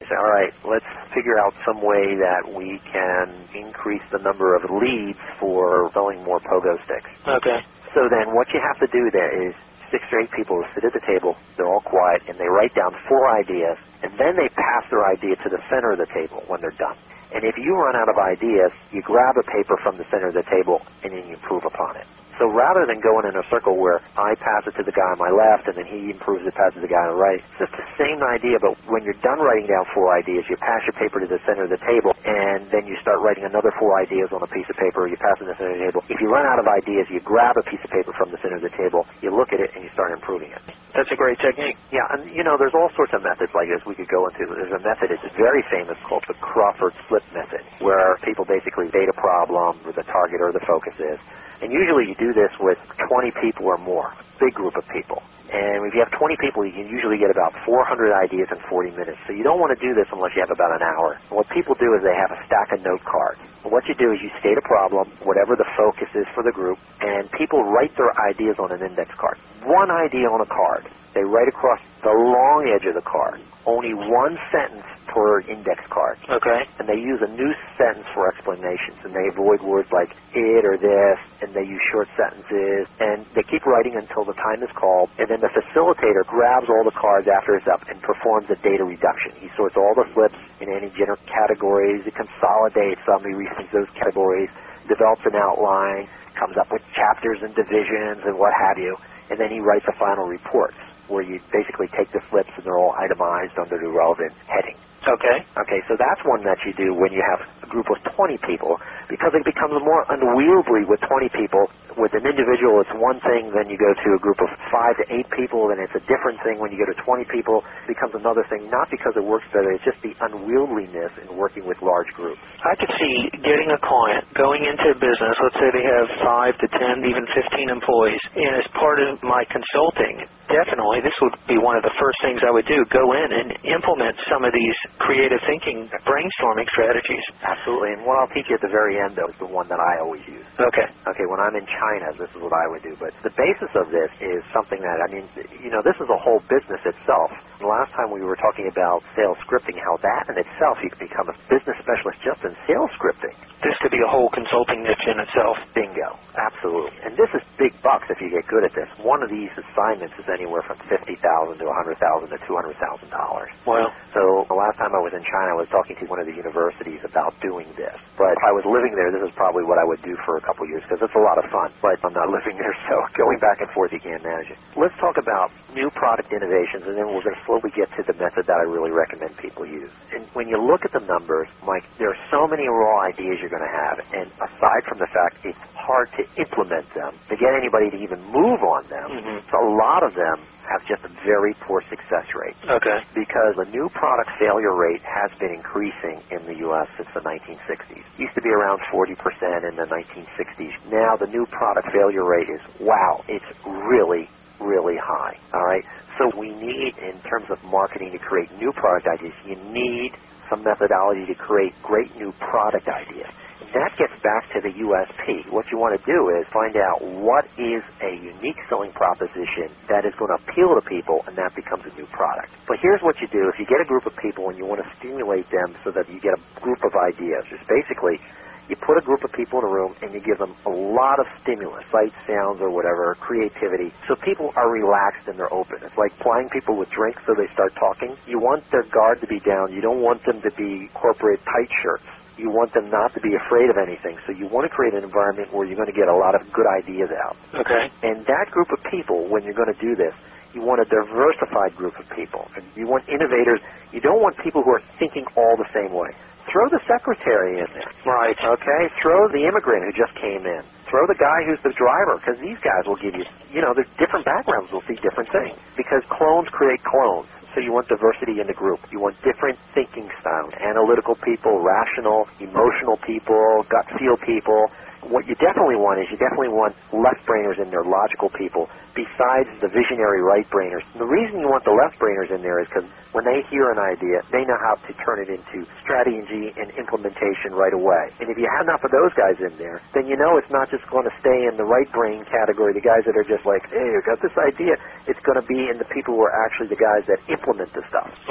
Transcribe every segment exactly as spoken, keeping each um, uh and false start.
Say, all right, let's figure out some way that we can increase the number of leads for selling more pogo sticks. Okay. So then what you have to do there is six or eight people sit at the table, they're all quiet, and they write down four ideas, and then they pass their idea to the center of the table when they're done. And if you run out of ideas, you grab a paper from the center of the table, and then you improve upon it. So rather than going in a circle where I pass it to the guy on my left and then he improves it, passes it to the guy on the right, it's just the same idea, but when you're done writing down four ideas, you pass your paper to the center of the table, and then you start writing another four ideas on a piece of paper, you pass it to the center of the table. If you run out of ideas, you grab a piece of paper from the center of the table, you look at it, and you start improving it. That's a great technique. Yeah, and you know, there's all sorts of methods like this we could go into. There's a method, it's very famous, called the Crawford Slip method, where people basically state a problem, where the target or the focus is. And usually you do this with twenty people or more, a big group of people. And if you have twenty people, you can usually get about four hundred ideas in forty minutes. So you don't want to do this unless you have about an hour. And what people do is they have a stack of note cards. And what you do is you state a problem, whatever the focus is for the group, and people write their ideas on an index card. One idea on a card. They write across the long edge of the card. Only one sentence per index card. Okay. And they use a new sentence for explanations, and they avoid words like it or this, and they use short sentences, and they keep writing until the time is called, and then the facilitator grabs all the cards after it's up and performs a data reduction. He sorts all the slips in any general categories, he consolidates them, he rethinks those categories, develops an outline, comes up with chapters and divisions and what have you, and then he writes a final report, where you basically take the slips and they're all itemized under the relevant heading. Okay. Okay, so that's one that you do when you have a group of twenty people, because it becomes more unwieldy with twenty people. With an individual, it's one thing, then you go to a group of five to eight people, and it's a different thing when you go to twenty people. It becomes another thing, not because it works better, it's just the unwieldiness in working with large groups. I could see getting a client, going into a business, let's say they have five to ten, even fifteen employees, and as part of my consulting, definitely this would be one of the first things I would do, go in and implement some of these creative thinking, brainstorming strategies. Absolutely, and what I'll teach you at the very end, though, is the one that I always use. Okay. Okay, when I'm in China, this is what I would do. But the basis of this is something that, I mean, you know, this is a whole business itself. The last time we were talking about sales scripting, how that in itself, you can become a business specialist just in sales scripting. This could be a whole consulting niche in itself. Bingo. Absolutely. And this is big bucks if you get good at this. One of these assignments is anywhere from fifty thousand dollars to one hundred thousand dollars to two hundred thousand dollars. Wow. So the last time I was in China, I was talking to one of the universities about doing this. But if I was living there, this is probably what I would do for a couple of years, because it's a lot of fun. But I'm not living there, so going back and forth, you can't manage it. Let's talk about new product innovations, and then we're going to slowly get to the method that I really recommend people use. And when you look at the numbers, Mike, there are so many raw ideas you're going to have, and aside from the fact it's hard to implement them, to get anybody to even move on them, mm-hmm. so a lot of them have just a very poor success rate. Okay. Because the new product failure rate has been increasing in the U S since the nineteen sixties. It used to be around forty percent in the nineteen sixties. Now the new product failure rate is, wow, it's really, really high. All right? So we need, in terms of marketing, to create new product ideas, you need some methodology to create great new product ideas. That gets back to the U S P. What you want to do is find out what is a unique selling proposition that is going to appeal to people, and that becomes a new product. But here's what you do. If you get a group of people and you want to stimulate them so that you get a group of ideas, it's basically you put a group of people in a room and you give them a lot of stimulus, sights, sounds, or whatever, creativity, so people are relaxed and they're open. It's like plying people with drinks so they start talking. You want their guard to be down. You don't want them to be corporate tight shirts. You want them not to be afraid of anything. So you want to create an environment where you're going to get a lot of good ideas out. Okay. And that group of people, when you're going to do this, you want a diversified group of people. And you want innovators. You don't want people who are thinking all the same way. Throw the secretary in there. Right. Okay? Throw the immigrant who just came in. Throw the guy who's the driver, because these guys will give you, you know, there's different backgrounds will see different things. Because clones create clones. So you want diversity in the group. You want different thinking styles, analytical people, rational, emotional people, gut feel people. What you definitely want is you definitely want left-brainers in there, logical people, besides the visionary right-brainers. And the reason you want the left-brainers in there is because when they hear an idea, they know how to turn it into strategy and implementation right away. And if you have enough of those guys in there, then you know it's not just going to stay in the right-brain category, the guys that are just like, hey, I got this idea. It's going to be in the people who are actually the guys that implement the stuff. Right.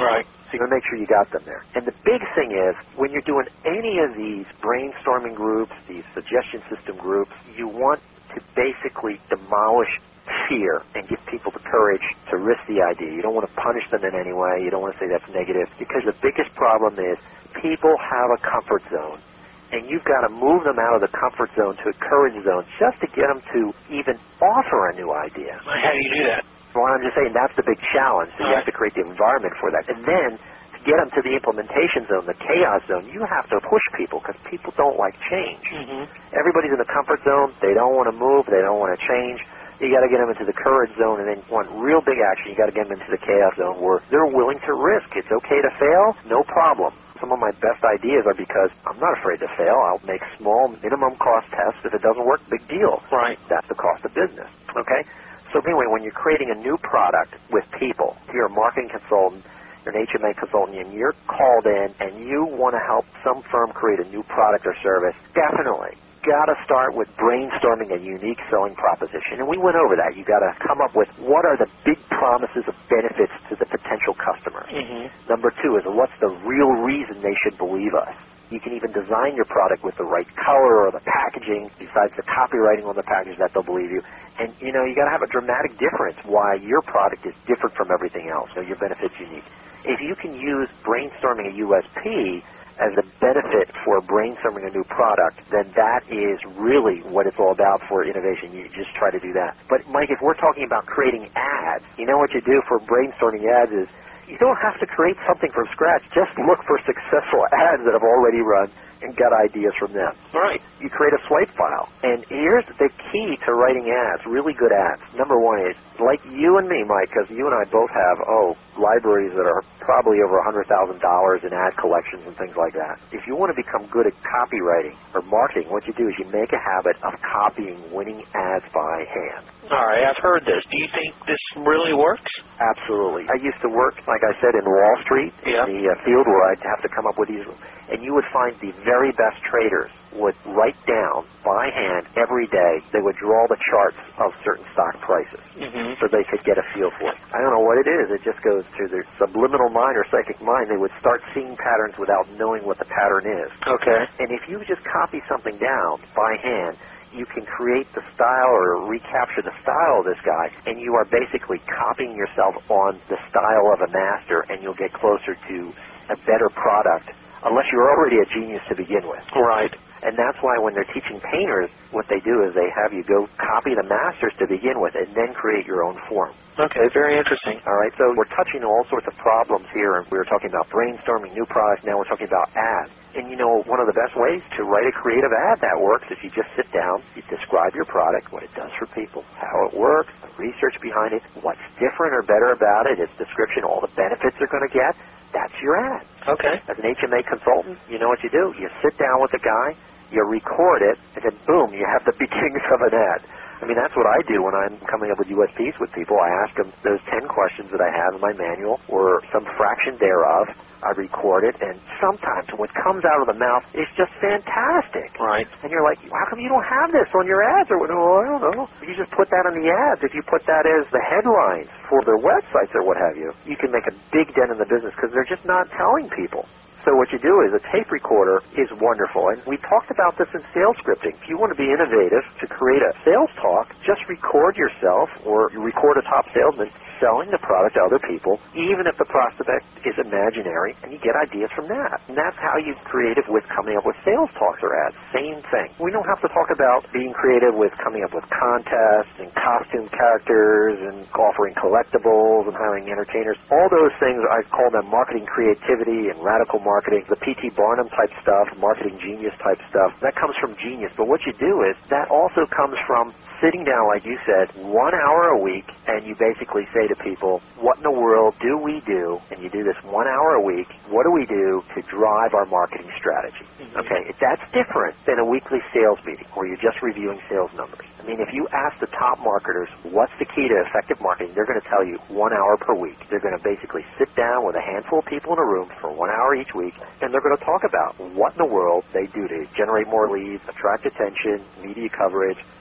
So you want to make sure you got them there. And the big thing is, when you're doing any of these brainstorming groups, these suggestion system groups, you want to basically demolish fear and give people the courage to risk the idea. You don't want to punish them in any way. You don't want to say that's negative, because the biggest problem is people have a comfort zone, and you've got to move them out of the comfort zone to a courage zone just to get them to even offer a new idea. How do you do that? Well, I'm just saying that's the big challenge. So you have to create the environment for that. And then to get them to the implementation zone, the chaos zone, you have to push people, because people don't like change. Mm-hmm. Everybody's in the comfort zone. They don't want to move. They don't want to change. You got to get them into the courage zone, and then want real big action. You got to get them into the chaos zone where they're willing to risk. It's okay to fail, no problem. Some of my best ideas are because I'm not afraid to fail. I'll make small minimum cost tests. If it doesn't work, big deal. Right. That's the cost of business. Okay. So anyway, when you're creating a new product with people, if you're a marketing consultant, you're an H M A consultant, and you're called in and you want to help some firm create a new product or service, definitely got to start with brainstorming a unique selling proposition. And we went over that. You got to come up with what are the big promises of benefits to the potential customer. Mm-hmm. Number two is what's the real reason they should believe us. You can even design your product with the right color or the packaging, besides the copywriting on the package that they'll believe you. And, you know, you got to have a dramatic difference why your product is different from everything else, so your benefit's unique. If you can use brainstorming a U S P as a benefit for brainstorming a new product, then that is really what it's all about for innovation. You just try to do that. But, Mike, if we're talking about creating ads, you know what you do for brainstorming ads is you don't have to create something from scratch. Just look for successful ads that have already run and get ideas from them. Right. You create a slate file. And here's the key to writing ads, really good ads. Number one is, like you and me, Mike, because you and I both have, oh, libraries that are probably over one hundred thousand dollars in ad collections and things like that. If you want to become good at copywriting or marketing, what you do is you make a habit of copying winning ads by hand. All right, I've heard this. Do you think this really works? Absolutely. I used to work, like I said, in Wall Street, yeah. in the uh, field where I'd have to come up with these, and you would find the very best traders would write down by hand every day. They would draw the charts of certain stock prices mm-hmm. so they could get a feel for it. I don't know what it is. It just goes through their subliminal mind or psychic mind. They would start seeing patterns without knowing what the pattern is. Okay. And if you just copy something down by hand, you can create the style or recapture the style of this guy, and you are basically copying yourself on the style of a master, and you'll get closer to a better product, unless you're already a genius to begin with. Right. And that's why when they're teaching painters, what they do is they have you go copy the masters to begin with and then create your own form. Okay, very interesting. All right, so we're touching on all sorts of problems here, and we were talking about brainstorming new products. Now we're talking about ads. And, you know, one of the best ways to write a creative ad that works is you just sit down, you describe your product, what it does for people, how it works, the research behind it, what's different or better about it, its description, all the benefits they're going to get. That's your ad. Okay. As an H M A consultant, you know what you do. You sit down with the guy, you record it, and then boom, you have the beginnings of an ad. I mean, that's what I do when I'm coming up with U S Ps with people. I ask them those ten questions that I have in my manual, or some fraction thereof. I record it, and sometimes what comes out of the mouth is just fantastic. Right. And you're like, how come you don't have this on your ads? Or, oh, I don't know. You just put that on the ads. If you put that as the headlines for their websites or what have you, you can make a big dent in the business because they're just not telling people. So what you do is a tape recorder is wonderful. And we talked about this in sales scripting. If you want to be innovative to create a sales talk, just record yourself or you record a top salesman selling the product to other people, even if the prospect is imaginary, and you get ideas from that. And that's how you creative with coming up with sales talks or ads. Same thing. We don't have to talk about being creative with coming up with contests and costume characters and offering collectibles and hiring entertainers. All those things, I call them marketing creativity and radical marketing. Marketing, the P T Barnum type stuff, marketing genius type stuff, that comes from genius. But what you do is that also comes from sitting down, like you said, one hour a week, and you basically say to people, what in the world do we do? And you do this one hour a week. What do we do to drive our marketing strategy? Mm-hmm. Okay, that's different than a weekly sales meeting where you're just reviewing sales numbers. I mean, if you ask the top marketers what's the key to effective marketing, they're going to tell you one hour per week. They're going to basically sit down with a handful of people in a room for one hour each week, and they're going to talk about what in the world they do to generate more leads, attract attention, media coverage,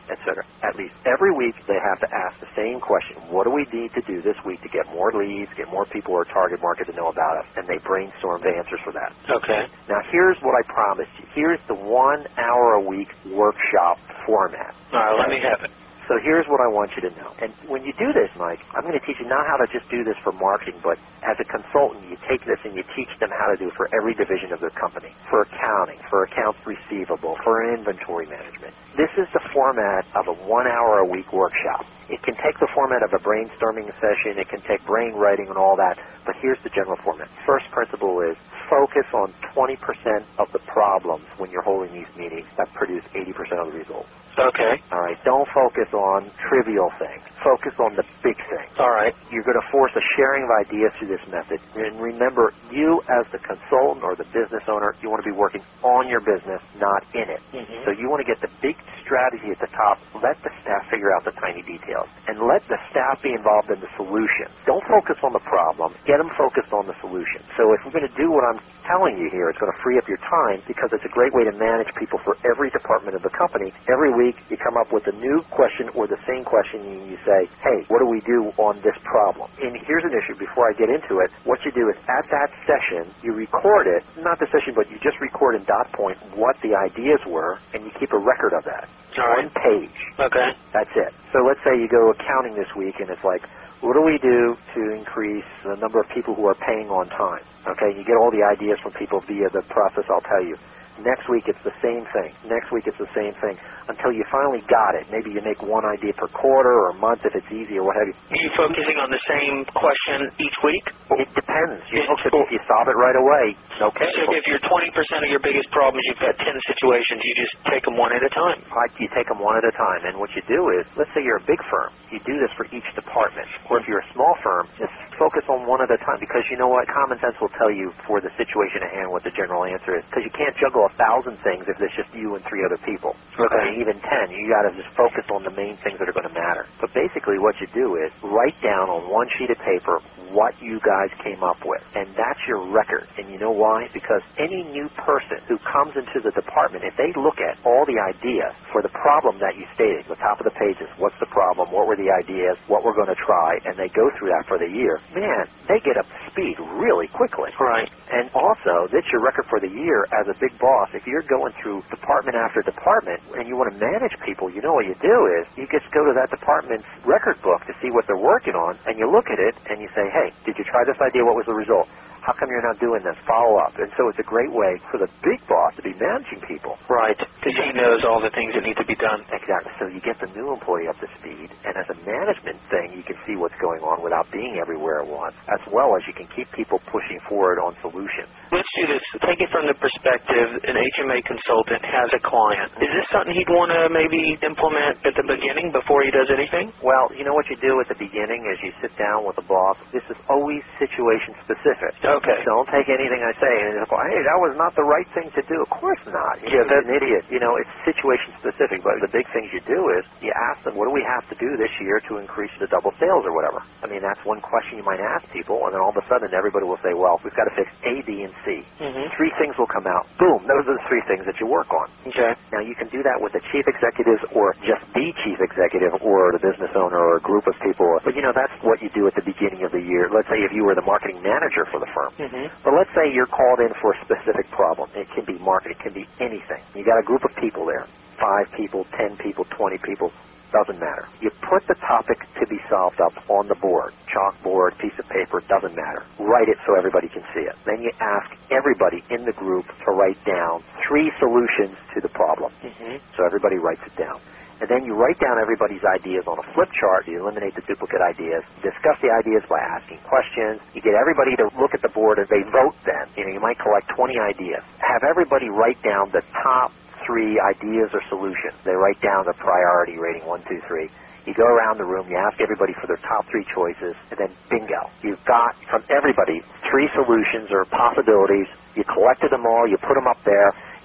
et cetera. At least every week they have to ask the same question. What do we need to do this week to get more leads, get more people who are target market to know about us? And they brainstorm the answers for that. Okay. Now here's what I promised you. Here's the one hour a week workshop format. All right, let me have it. So here's what I want you to know. And when you do this, Mike, I'm going to teach you not how to just do this for marketing, but as a consultant, you take this and you teach them how to do it for every division of their company, for accounting, for accounts receivable, for inventory management. This is the format of a one hour a week workshop. It can take the format of a brainstorming session. It can take brain writing and all that. But here's the general format. First principle is focus on twenty percent of the problems when you're holding these meetings that produce eighty percent of the results. Okay. All right. Don't focus on trivial things. Focus on the big things. All right. You're going to force a sharing of ideas through this method. And remember, you as the consultant or the business owner, you want to be working on your business, not in it. Mm-hmm. So you want to get the big strategy at the top. Let the staff figure out the tiny details. And let the staff be involved in the solution. Don't focus on the problem. Get them focused on the solution. So if we're going to do what I'm telling you here, it's going to free up your time because it's a great way to manage people for every department of the company. Every week you come up with a new question or the same question and you say, hey, what do we do on this problem? And here's an issue before I get into it. What you do is at that session, you record it, not the session, but you just record in dot point what the ideas were and you keep a record of that. All right. One page. Okay. That's it. So let's say you go accounting this week and it's like, what do we do to increase the number of people who are paying on time? Okay, you get all the ideas from people via the process I'll tell you. Next week it's the same thing. Next week it's the same thing until you finally got it. Maybe you make one idea per quarter or a month if it's easy or what have you. Are you focusing on the same question each week? It depends. You It's know, if you solve it right away, okay. So if you're twenty percent of your biggest problems, you've got ten situations, you just take them one at a time. Right, you take them one at a time. And what you do is, let's say you're a big firm. You do this for each department. Or if you're a small firm, just focus on one at a time because you know what? Common sense will tell you for the situation at hand what the general answer is because you can't juggle a thousand things if there's just you and three other people. Okay. I mean, even ten. You got to just focus on the main things that are going to matter. But basically what you do is write down on one sheet of paper what you guys came up with. And that's your record. And you know why? Because any new person who comes into the department, if they look at all the ideas for the problem that you stated, the top of the page is what's the problem, what were the ideas, what we're going to try, and they go through that for the year, man, they get up to speed really quickly. Right. And also, that's your record for the year as a big boss. If you're going through department after department and you want to manage people, you know what you do is you just go to that department's record book to see what they're working on, and you look at it and you say, hey, did you try this idea? What was the result? How come you're not doing this? Follow up. And so it's a great way for the big boss to be managing people. Right, because he knows all the things that need to be done. Exactly. So you get the new employee up to speed, and as a management thing, you can see what's going on without being everywhere at once, as well as you can keep people pushing forward on solutions. Let's do this. Take it from the perspective an H M A consultant has a client. Is this something he'd want to maybe implement at the beginning before he does anything? Well, you know what you do at the beginning is you sit down with the boss. This is always situation specific. Okay. Don't take anything I say and go, hey, that was not the right thing to do. Of course not. You're Yeah, that's an idiot. You know, it's situation specific. But the big things you do is you ask them, what do we have to do this year to increase the double sales or whatever? I mean, that's one question you might ask people, and then all of a sudden everybody will say, well, we've got to fix A, B, and C. Mm-hmm. Three things will come out. Boom. Those are the three things that you work on. Okay. Now, you can do that with the chief executives or just the chief executive or the business owner or a group of people. But, you know, that's what you do at the beginning of the year. Let's say if you were the marketing manager for the firm. Mm-hmm. But let's say you're called in for a specific problem. It can be marketing. It can be anything. You got a group of people there. Five people, ten people, twenty people. Doesn't matter. You put the topic to be solved up on the board. Chalkboard, piece of paper, doesn't matter. Write it so everybody can see it. Then you ask everybody in the group to write down three solutions to the problem. Mm-hmm. So everybody writes it down. And then you write down everybody's ideas on a flip chart. You eliminate the duplicate ideas. Discuss the ideas by asking questions. You get everybody to look at the board and they vote then. You know, you might collect twenty ideas. Have everybody write down the top three ideas or solutions. They write down the priority rating, one, two, three. You go around the room, you ask everybody for their top three choices, and then bingo. You've got from everybody three solutions or possibilities. You collected them all, you put them up there,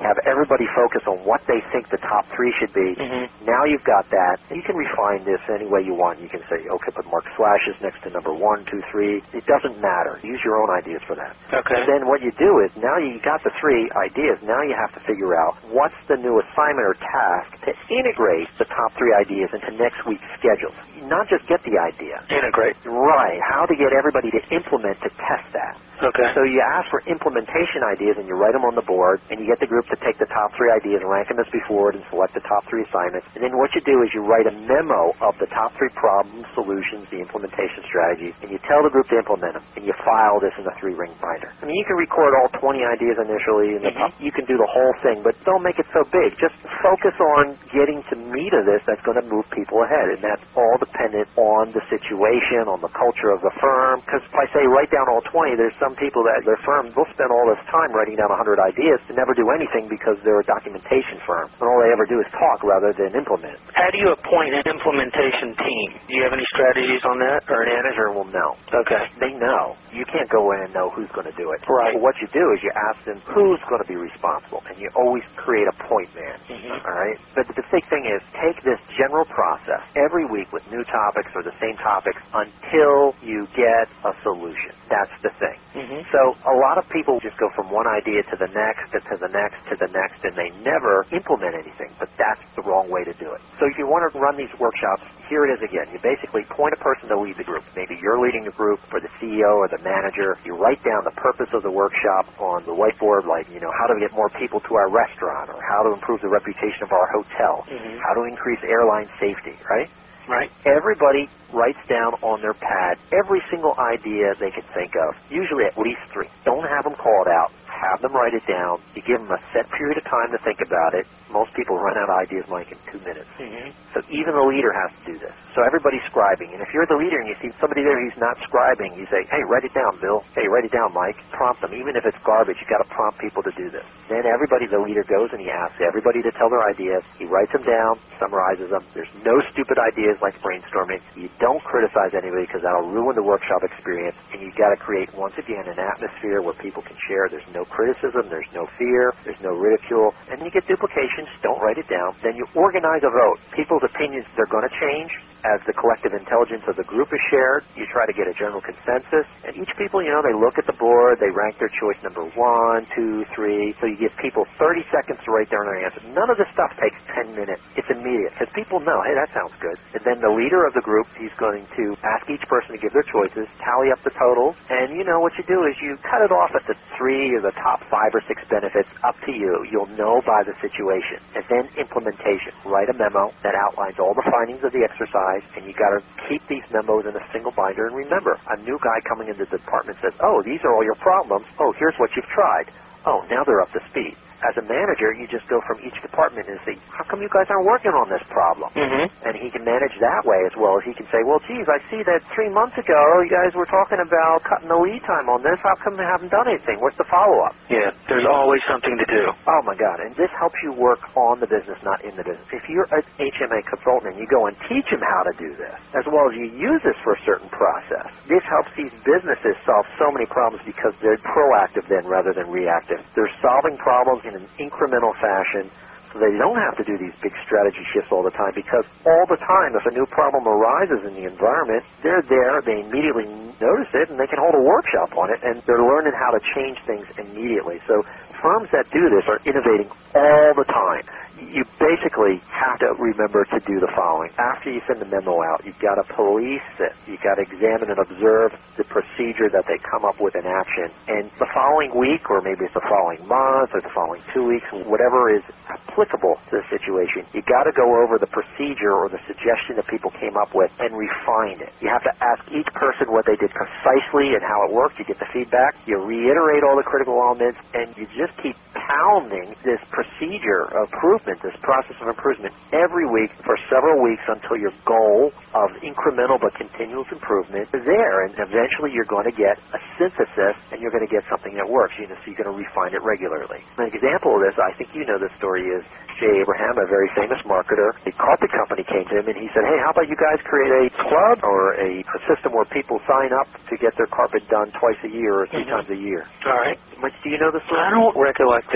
have everybody focus on what they think the top three should be. Mm-hmm. Now you've got that, and you can refine this any way you want. You can say, okay, put mark slashes next to number one, two, three. It doesn't matter. Use your own ideas for that. Okay. And then what you do is, now you got the three ideas, now you have to figure out what's the new assignment or task to integrate the top three ideas into next week's schedules. Not just get the idea. Integrate. Right. How to get everybody to implement, to test that. Okay. So you ask for implementation ideas and you write them on the board, and you get the group to take the top three ideas, rank them as before, and select the top three assignments. And then what you do is you write a memo of the top three problems, solutions, the implementation strategies, and you tell the group to implement them, and you file this in a three-ring binder. I mean, you can record all twenty ideas initially, and the mm-hmm. top, you can do the whole thing, but don't make it so big. Just focus on getting to meat of this that's going to move people ahead, and that's all dependent on the situation, on the culture of the firm. Because if I say write down all twenty, there's some people that their firm will spend all this time writing down one hundred ideas to never do anything because they're a documentation firm, and all they ever do is talk rather than implement. How do you appoint an implementation team? Do you have any strategies on that? Or a manager will know. Okay. They know. You can't go in and know who's going to do it. Right. So what you do is you ask them who's going to be responsible, and you always create a point man. Mm-hmm. All right? But the big thing is take this general process every week with new topics or the same topics until you get a solution. That's the thing. Mm-hmm. So a lot of people just go from one idea to the next, to the next, to the next, and they never implement anything. But that's the wrong way to do it. So if you want to run these workshops, here it is again. You basically point a person to lead the group. Maybe you're leading the group, or the C E O or the manager. You write down the purpose of the workshop on the whiteboard, like, you know, how to get more people to our restaurant, or how to improve the reputation of our hotel, mm-hmm. how to increase airline safety, right? Right. Everybody writes down on their pad every single idea they can think of, usually at least three. Don't have them called out. Have them write it down. You give them a set period of time to think about it. Most people run out of ideas, Mike, in two minutes. Mm-hmm. So even the leader has to do this. So everybody's scribing. And if you're the leader and you see somebody there who's not scribing, you say, hey, write it down, Bill. Hey, write it down, Mike. Prompt them. Even if it's garbage, you've got to prompt people to do this. Then everybody, the leader, goes and he asks everybody to tell their ideas. He writes them down, summarizes them. There's no stupid ideas like brainstorming. You don't criticize anybody because that'll ruin the workshop experience. And you've got to create, once again, an atmosphere where people can share. There's no criticism. There's no fear. There's no ridicule. And then you get duplications. Don't write it down. Then you organize a vote. People's opinions, they're going to change as the collective intelligence of the group is shared. You try to get a general consensus. And each people, you know, they look at the board. They rank their choice number one, two, three. So you give people thirty seconds to write down their answer. None of this stuff takes ten minutes. It's immediate because people know, hey, that sounds good. And then the leader of the group, he's going to ask each person to give their choices, tally up the totals. And, you know, what you do is you cut it off at the three or the top five or six benefits. Up to you. You'll know by the situation. And then implementation. Write a memo that outlines all the findings of the exercise, and you got to keep these memos in a single binder. And remember, a new guy coming into the department says, oh, these are all your problems. Oh, here's what you've tried. Oh, now they're up to speed. As a manager, you just go from each department and say, how come you guys aren't working on this problem? Mm-hmm. And he can manage that way as well as he can say, well, geez, I see that three months ago you guys were talking about cutting the lead time on this. How come they haven't done anything? What's the follow-up? Yeah, there's always something to do. Oh, my God. And this helps you work on the business, not in the business. If you're an H M A consultant and you go and teach them how to do this, as well as you use this for a certain process, this helps these businesses solve so many problems because they're proactive then rather than reactive. They're solving problems in an incremental fashion, so they don't have to do these big strategy shifts all the time, because all the time if a new problem arises in the environment, they're there, they immediately notice it, and they can hold a workshop on it, and they're learning how to change things immediately. So firms that do this are innovating all the time. You basically have to remember to do the following. After you send the memo out, you've got to police it. You've got to examine and observe the procedure that they come up with in action. And the following week, or maybe it's the following month, or the following two weeks, whatever is applicable to the situation, you've got to go over the procedure or the suggestion that people came up with and refine it. You have to ask each person what they did precisely and how it worked. You get the feedback. You reiterate all the critical elements, and you just keep pounding this procedure of improvement, this process of improvement, every week for several weeks until your goal of incremental but continuous improvement is there. And eventually you're going to get a synthesis, and you're going to get something that works. You know, so you're going to refine it regularly. An example of this, I think you know this story, is Jay Abraham, a very famous marketer. The carpet company came to him, and he said, hey, how about you guys create a club or a, a system where people sign up to get their carpet done twice a year or three mm-hmm. times a year? All right. But do you know the story? I don't recollect this.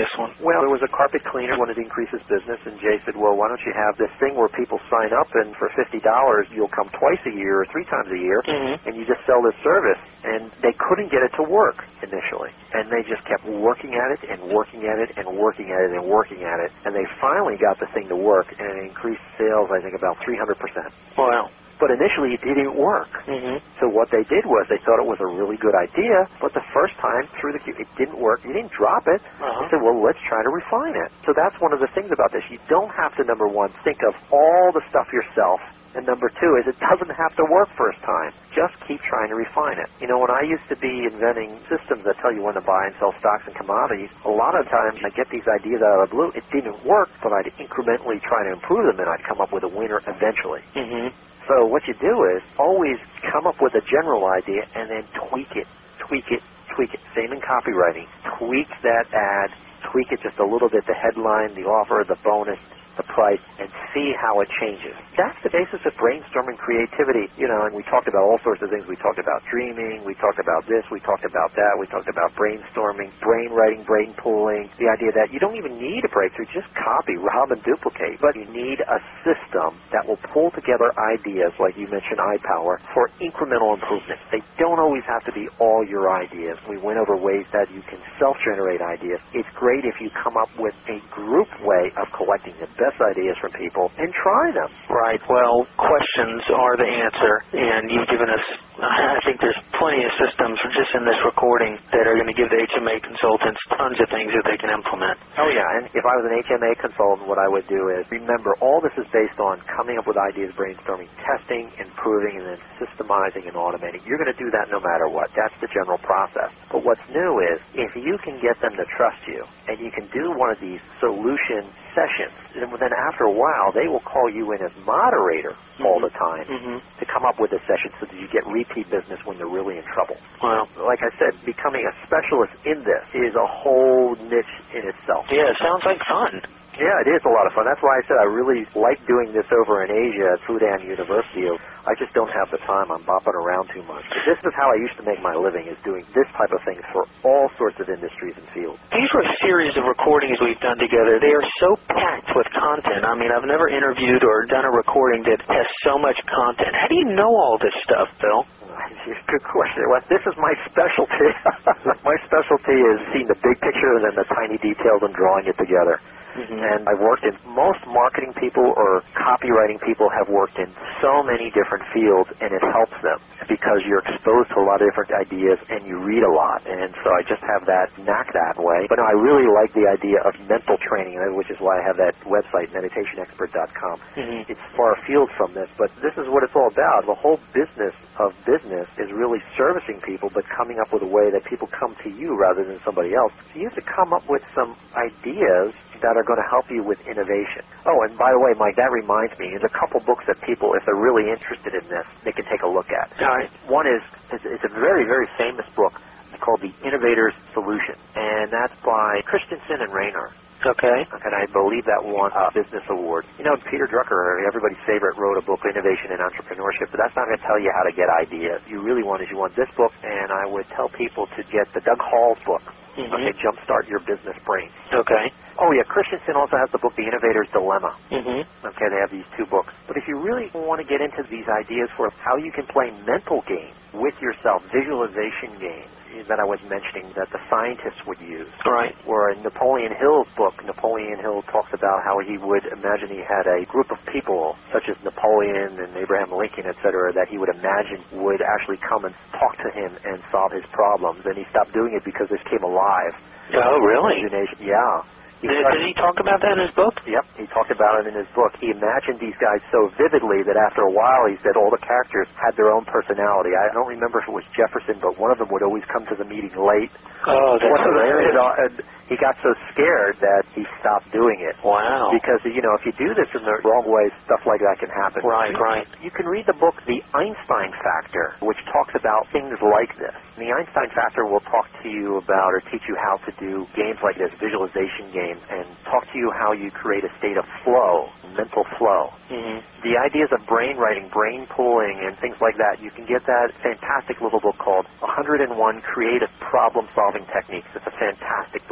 this one? Well, there was a carpet cleaner who wanted to increase his business, and Jay said, well, why don't you have this thing where people sign up, and for fifty dollars you'll come twice a year or three times a year, mm-hmm. and you just sell this service. And they couldn't get it to work initially, and they just kept working at it and working at it and working at it and working at it, and they finally got the thing to work, and it increased sales, I think, about three hundred percent. Wow. But initially it didn't work. Mm-hmm. So what they did was they thought it was a really good idea, but the first time through the queue, it didn't work. You didn't drop it. Uh-huh. They said, well, let's try to refine it. So that's one of the things about this. You don't have to, number one, think of all the stuff yourself. And number two is it doesn't have to work first time. Just keep trying to refine it. You know, when I used to be inventing systems that tell you when to buy and sell stocks and commodities, a lot of times I get these ideas out of the blue. It didn't work, but I'd incrementally try to improve them, and I'd come up with a winner eventually. Mm-hmm. So what you do is always come up with a general idea and then tweak it, tweak it, tweak it. Same in copywriting. Tweak that ad, tweak it just a little bit, the headline, the offer, the bonus, the price, and see how it changes. That's the basis of brainstorming creativity. You know, and we talked about all sorts of things. We talked about dreaming. We talked about this. We talked about that. We talked about brainstorming, brain writing, brain pooling, the idea that you don't even need a breakthrough. Just copy, rob, and duplicate. But you need a system that will pull together ideas, like you mentioned, iPower, for incremental improvements. They don't always have to be all your ideas. We went over ways that you can self-generate ideas. It's great if you come up with a group way of collecting the best best ideas from people and try them. Right. Well, questions are the answer, and you've given us, I think there's plenty of systems just in this recording that are going to give the H M A consultants tons of things that they can implement. Oh, yeah, and if I was an H M A consultant, what I would do is, remember, all this is based on coming up with ideas, brainstorming, testing, improving, and then systemizing and automating. You're going to do that no matter what. That's the general process. But what's new is, if you can get them to trust you, and you can do one of these solution sessions, then after a while, they will call you in as moderator mm-hmm. all the time mm-hmm. to come up with a session so that you get repeat business when they're really in trouble. Wow. Like I said, becoming a specialist in this is a whole niche in itself. Yeah, it sounds like fun. Yeah, it is a lot of fun. That's why I said I really like doing this over in Asia at Fudan University. I just don't have the time. I'm bopping around too much. But this is how I used to make my living, is doing this type of thing for all sorts of industries and fields. These were a series of recordings we've done together. They are so packed with content. I mean, I've never interviewed or done a recording that has so much content. How do you know all this stuff, Bill? Good question. Well, this is my specialty. My specialty is seeing the big picture and then the tiny details and drawing it together. Mm-hmm. And I've worked in, most marketing people or copywriting people have worked in so many different fields, and it helps them because you're exposed to a lot of different ideas and you read a lot. And so I just have that knack that way. But no, I really like the idea of mental training, which is why I have that website, meditation expert dot com. Mm-hmm. It's far afield from this, but this is what it's all about. The whole business of business is really servicing people, but coming up with a way that people come to you rather than somebody else. So you have to come up with some ideas that are going to help you with innovation. Oh, and by the way, Mike, that reminds me, there's a couple books that people, if they're really interested in this, they can take a look at. All right. One is, it's, it's a very, very famous book. It's called The Innovator's Solution, and that's by Christensen and Rayner. Okay. And I believe that won a business award. You know, Peter Drucker, everybody's favorite, wrote a book, Innovation and Entrepreneurship, but that's not going to tell you how to get ideas. You really want is you want this book, and I would tell people to get the Doug Hall's book. Mm-hmm. Okay, Jumpstart Your Business Brain. Okay. Oh, yeah, Christensen also has the book, The Innovator's Dilemma. Mm-hmm. Okay, they have these two books. But if you really want to get into these ideas for how you can play mental games with yourself, visualization games, that I was mentioning that the scientists would use. Right. Or in Napoleon Hill's book, Napoleon Hill talks about how he would imagine he had a group of people, such as Napoleon and Abraham Lincoln, et cetera, that he would imagine would actually come and talk to him and solve his problems. And he stopped doing it because this came alive. Oh, really? Imagination. Yeah. He did, did he talk about that in his book? Yep, he talked about it in his book. He imagined these guys so vividly that after a while, he said all the characters had their own personality. I don't remember if it was Jefferson, but one of them would always come to the meeting late. Oh, that's hilarious. And he got so scared that he stopped doing it. Wow. Because, you know, if you do this in the wrong way, stuff like that can happen. Right, you, right. You can read the book, The Einstein Factor, which talks about things like this. And the Einstein Factor will talk to you about or teach you how to do games like this, visualization games, and talk to you how you create a state of flow, mental flow. Mm-hmm. The ideas of brain writing, brain pooling, and things like that, you can get that fantastic little book called one hundred and one Creative Problem-Solving Techniques. It's a fantastic book.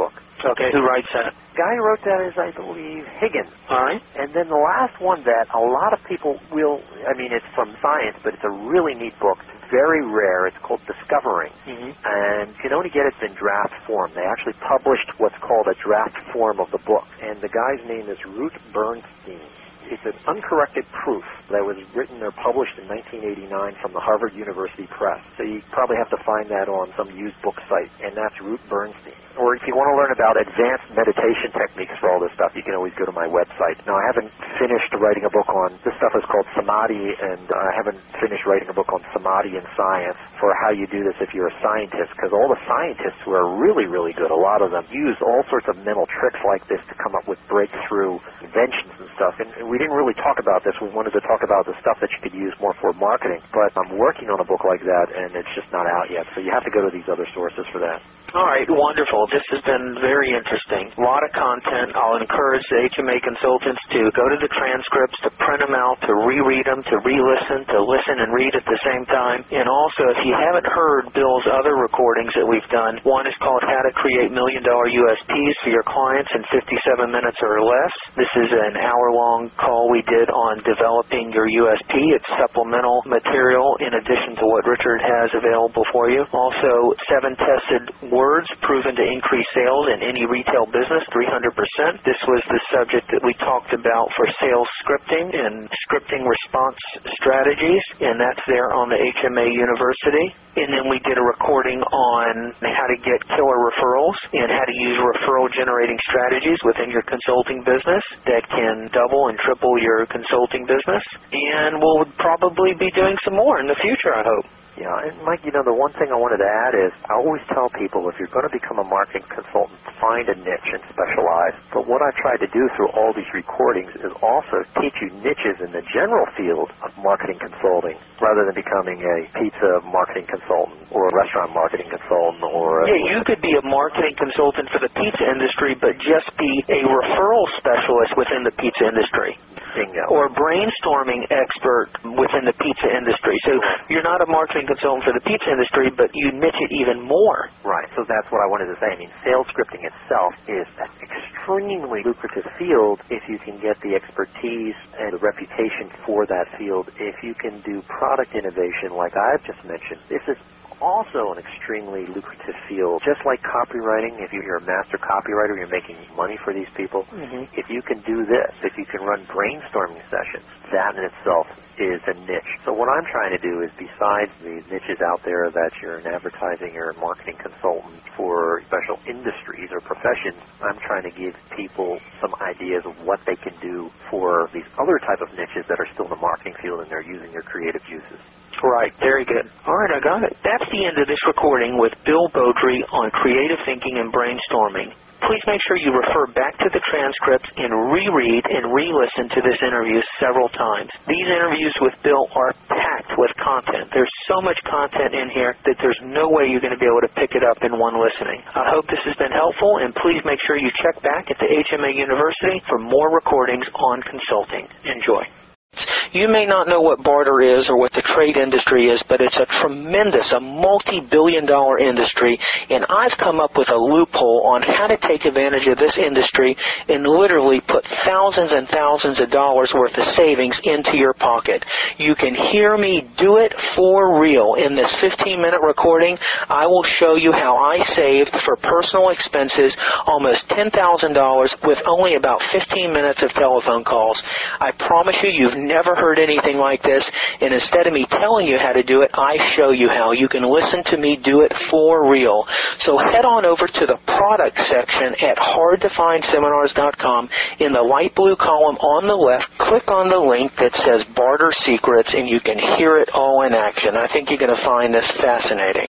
Okay, who writes that? Guy who wrote that is, I believe, Higgins. All right. And then the last one that a lot of people will, I mean, it's from science, but it's a really neat book. It's very rare. It's called Discovering. Mm-hmm. And you can only get it in draft form. They actually published what's called a draft form of the book. And the guy's name is Ruth Bernstein. It's an uncorrected proof that was written or published in nineteen eighty-nine from the Harvard University Press. So you probably have to find that on some used book site, and that's Ruth Bernstein. Or if you want to learn about advanced meditation techniques for all this stuff, you can always go to my website. Now, I haven't finished writing a book on, this stuff is called Samadhi, and I haven't finished writing a book on Samadhi and science for how you do this if you're a scientist, because all the scientists who are really, really good, a lot of them use all sorts of mental tricks like this to come up with breakthrough inventions and stuff. And we didn't really talk about this. We wanted to talk about the stuff that you could use more for marketing, but I'm working on a book like that, and it's just not out yet. So you have to go to these other sources for that. All right, wonderful. This has been very interesting. A lot of content. I'll encourage the H M A consultants to go to the transcripts, to print them out, to reread them, to re-listen, to listen and read at the same time. And also, if you haven't heard Bill's other recordings that we've done, one is called How to Create Million Dollar U S Ps for Your Clients in fifty-seven minutes or less. This is an hour-long call we did on developing your U S P. It's supplemental material in addition to what Richard has available for you. Also, seven tested words Words proven to increase sales in any retail business, three hundred percent. This was the subject that we talked about for sales scripting and scripting response strategies, and that's there on the H M A University. And then we did a recording on how to get killer referrals and how to use referral-generating strategies within your consulting business that can double and triple your consulting business. And we'll probably be doing some more in the future, I hope. Yeah, and Mike, you know, the one thing I wanted to add is I always tell people if you're going to become a marketing consultant, find a niche and specialize. But what I've tried to do through all these recordings is also teach you niches in the general field of marketing consulting rather than becoming a pizza marketing consultant or a restaurant marketing consultant or a... Yeah, you could be a marketing consultant for the pizza industry but just be a referral specialist within the pizza industry. Bingo. Or a brainstorming expert within the pizza industry. So you're not a marketing consultant for the pizza industry, but you niche it even more. Right. So that's what I wanted to say. I mean, sales scripting itself is an extremely lucrative field if you can get the expertise and the reputation for that field. If you can do product innovation like I've just mentioned, this is also an extremely lucrative field. Just like copywriting, if you're a master copywriter, you're making money for these people. Mm-hmm. If you can do this, if you can run brainstorming sessions, that in itself is a niche. So what I'm trying to do is, besides the niches out there that you're an advertising or a marketing consultant for special industries or professions, I'm trying to give people some ideas of what they can do for these other type of niches that are still in the marketing field and they're using their creative uses. Right, very good. All right, I got it. That's the end of this recording with Bill Beaudry on creative thinking and brainstorming. Please make sure you refer back to the transcripts and reread and re-listen to this interview several times. These interviews with Bill are packed with content. There's so much content in here that there's no way you're going to be able to pick it up in one listening. I hope this has been helpful, and please make sure you check back at the H M A University for more recordings on consulting. Enjoy. You may not know what barter is or what the trade industry is, but it's a tremendous, a multi-billion dollar industry, and I've come up with a loophole on how to take advantage of this industry and literally put thousands and thousands of dollars worth of savings into your pocket. You can hear me do it for real. In this fifteen minute recording, I will show you how I saved for personal expenses almost ten thousand dollars with only about fifteen minutes of telephone calls. I promise you, you've never heard anything like this, and instead of me telling you how to do it, I show you how. You can listen to me do it for real. So head on over to the product section at hard to find seminars dot com. In the light blue column on the left, click on the link that says Barter Secrets, and you can hear it all in action. I think you're going to find this fascinating.